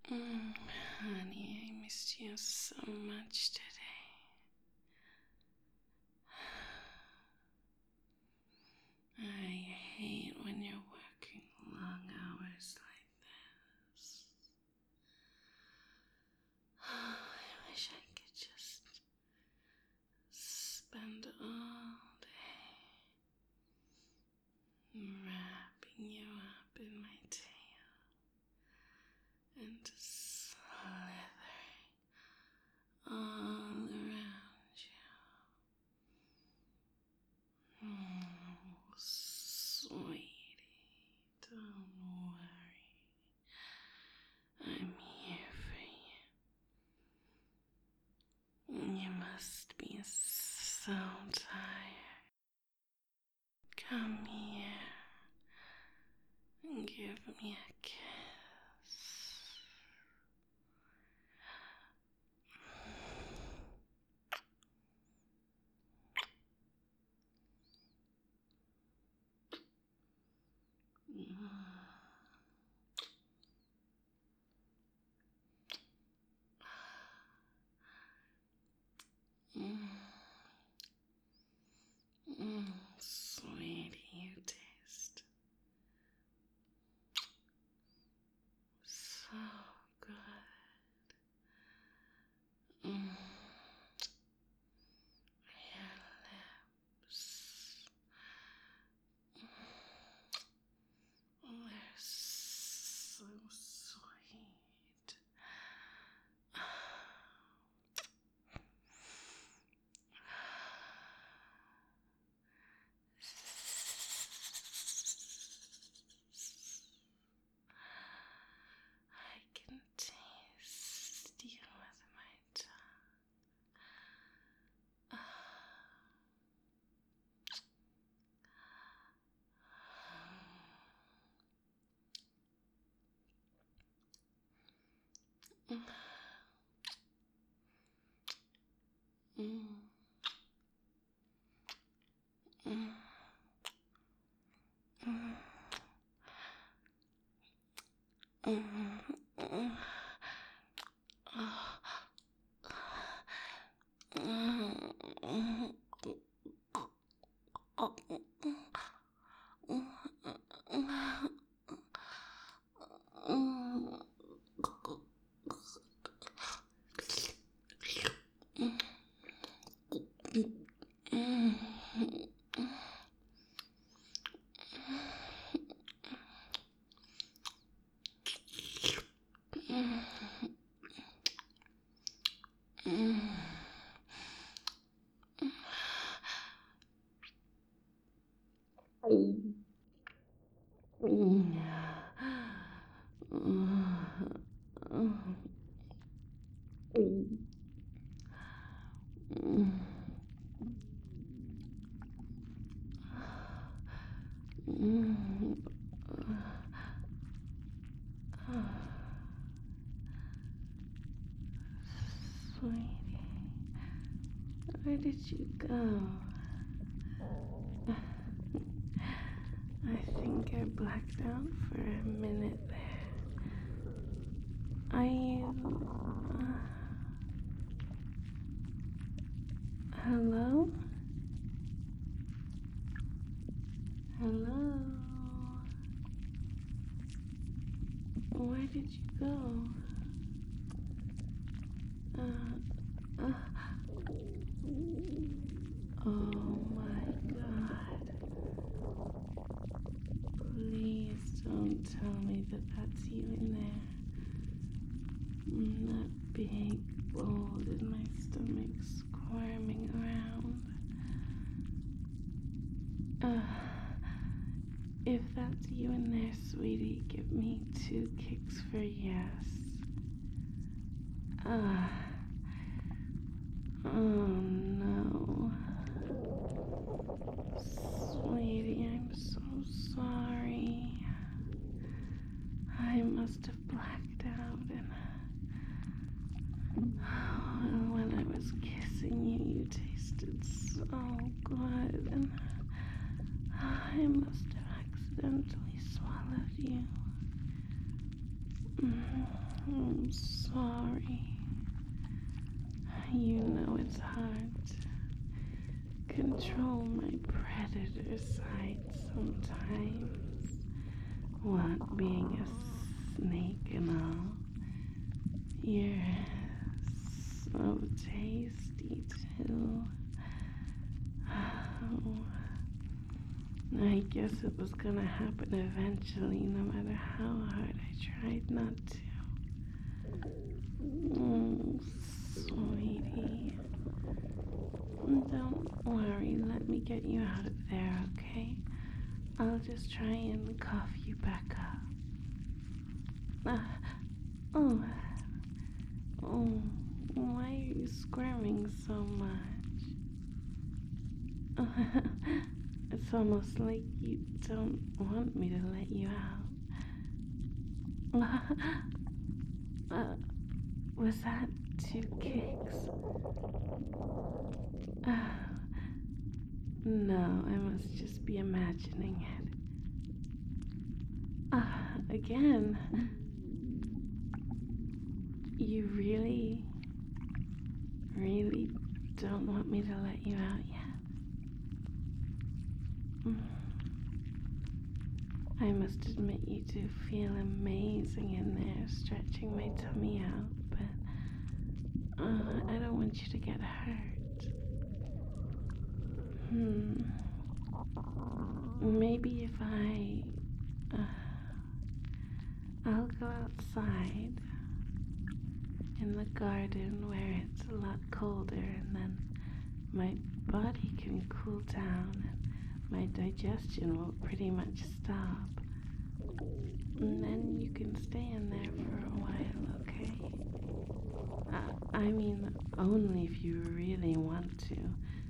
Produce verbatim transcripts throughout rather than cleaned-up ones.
Mm, honey, I missed you so much today. I hate when you're working long hours like this. I wish I could just spend all day wrapping you up in my tail and slithering all around you. Oh, sweetie, don't worry. I'm here for you. You must be so tired. Come here and give me a kiss. Mm. Mm, sweetie, you taste so good. Mm. Your lips, mm, they're so sweet. I can taste you with my tongue. Mm. Mm. Mm. Mm. Sweetie, where did you go? I think I blacked out for a minute there. Are you... Uh, hello? Hello? Where did you go? Uh, uh, oh my God. Please don't tell me that that's you in there. Mm, that big bulge in my stomach squirming around. Uh, if that's you in there, sweetie, give me two kicks for yes. Ah. Uh, oh no. Sweetie, I'm so sorry. I must have blacked out and well, when I was kissing you, you tasted so good and I must have accidentally swallowed you. Mm. I'm sorry. You know it's hard to control my predator side sometimes. What, being a snake and all. You're so tasty, too. Oh, I guess it was gonna happen eventually, no matter how hard I tried not to. Oh, sweetie. Don't worry, let me get you out of there, okay? I'll just try and cough you back up. Uh, oh, oh, why are you squirming so much? It's almost like you don't want me to let you out. uh, was that two kicks? Uh, no, I must just be imagining it. Ah, uh, again. You really, really don't want me to let you out yet? Mm. I must admit you do feel amazing in there, stretching my tummy out, but uh, I don't want you to get hurt. Hmm. Maybe if I... Uh, I'll go outside in the garden where it's a lot colder, and then my body can cool down and my digestion will pretty much stop. And then you can stay in there for a while, okay? Uh, I mean, only if you really want to.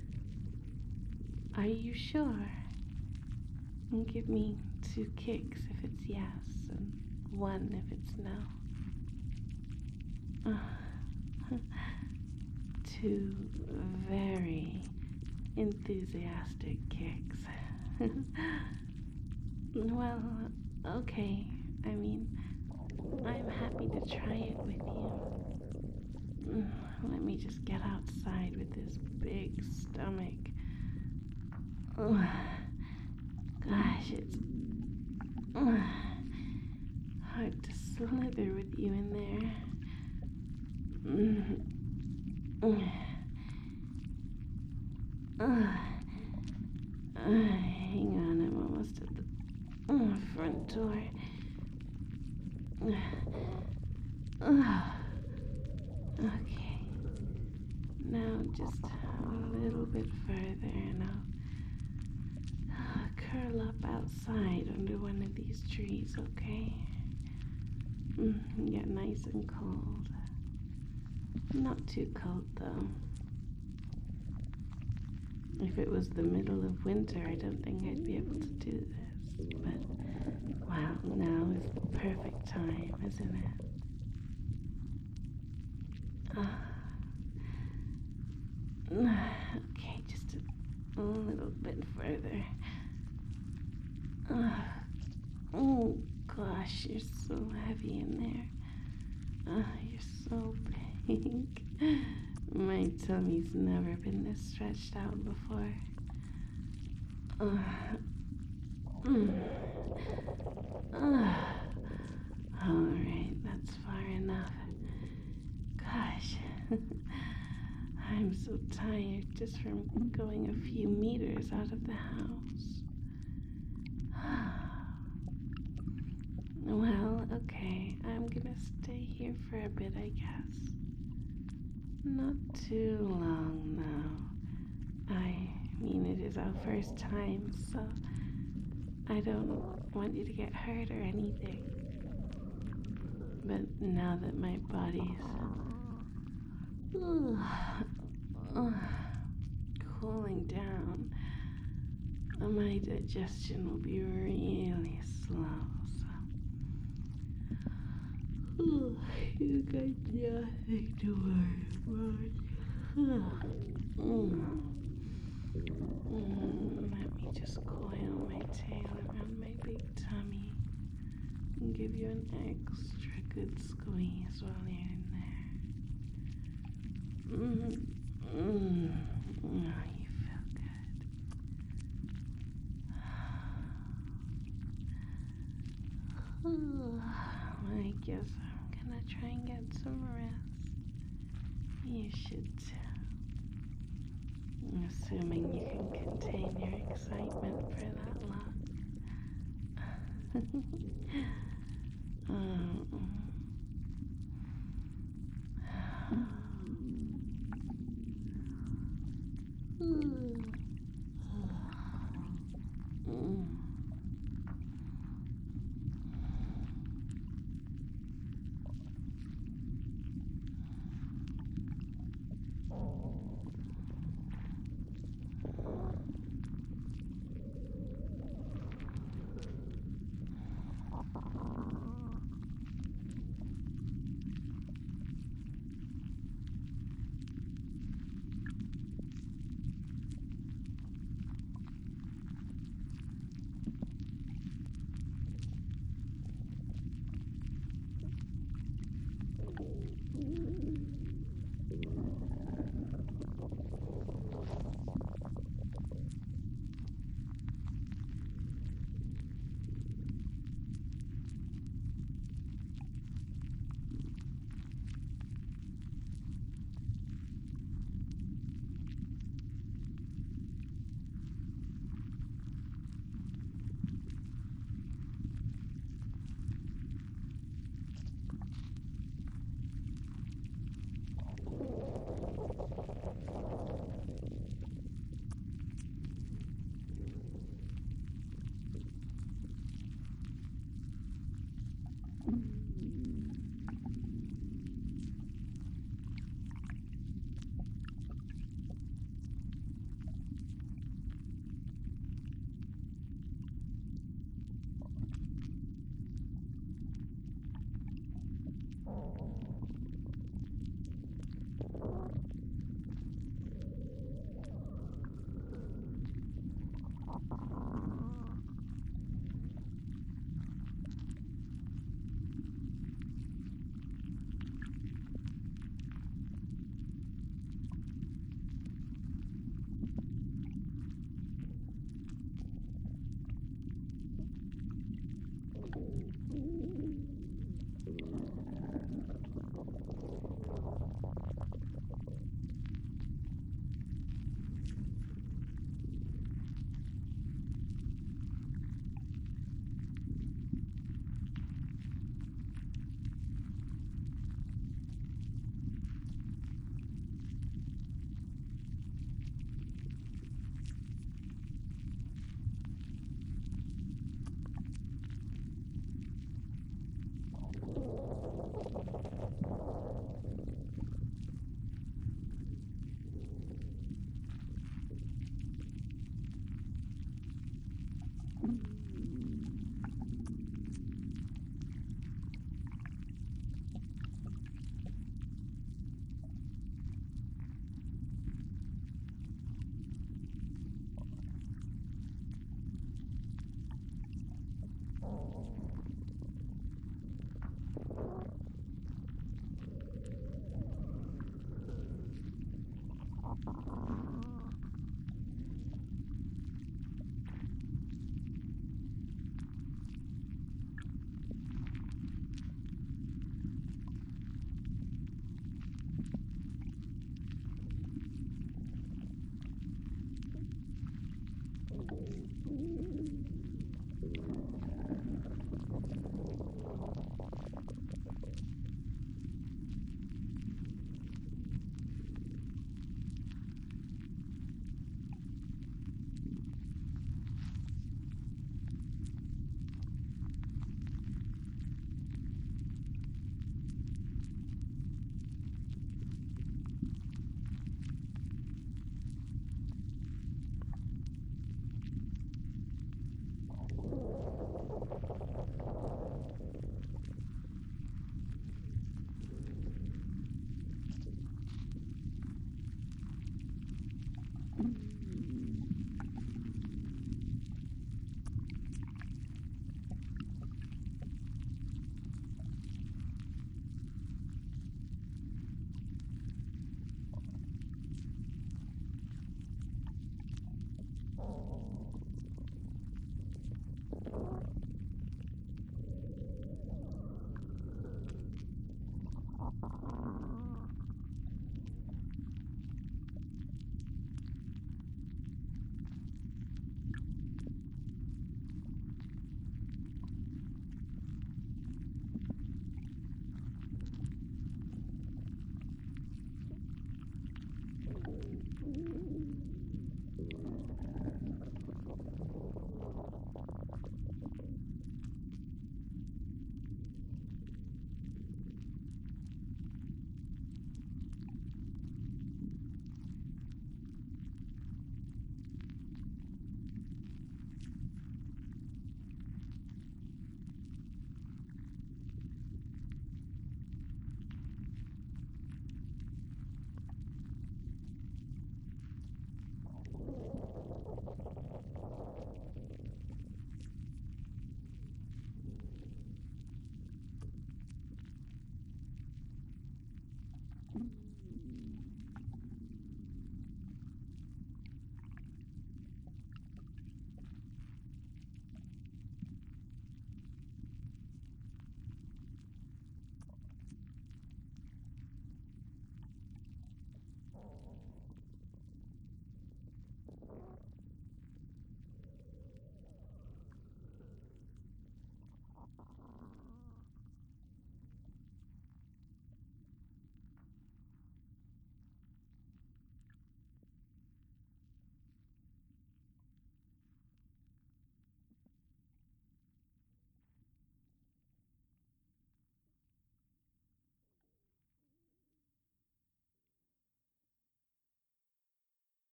Are you sure? And give me two kicks if it's yes, and one if it's no. Uh, two very enthusiastic kicks. Well, okay. I mean, I'm happy to try it with you. Let me just get outside with this big stomach. Ugh. Gosh, it's ugh, hard to slither with you in there. Mm. Ugh. Uh, hang on, I'm almost at the uh, front door. Uh, okay. Now just a little bit further and I'll uh, curl up outside under one of these trees, okay? Mm, get nice and cold. Not too cold, though. If it was the middle of winter, I don't think I'd be able to do this. But, wow, now is the perfect time, isn't it? Uh, okay, just a, a little bit further. Uh, oh, gosh, you're so heavy in there. Uh, you're so big. My tummy's never been this stretched out before. Uh, mm, uh, Alright, that's far enough. Gosh, I'm so tired just from going a few meters out of the house. Well, okay, I'm gonna stay here for a bit, I guess. Not too long, though. I mean, it is our first time, so I don't want you to get hurt or anything. But now that my body's uh, uh, cooling down, my digestion will be really slow, so uh, you got nothing to worry about. Mm. Mm, let me just coil my tail around my big tummy and give you an extra good squeeze while you're in there. Mm, mm. Oh, you feel good. I guess I'm gonna try and get some rest. You should too. Assuming you can contain your excitement for that long. um,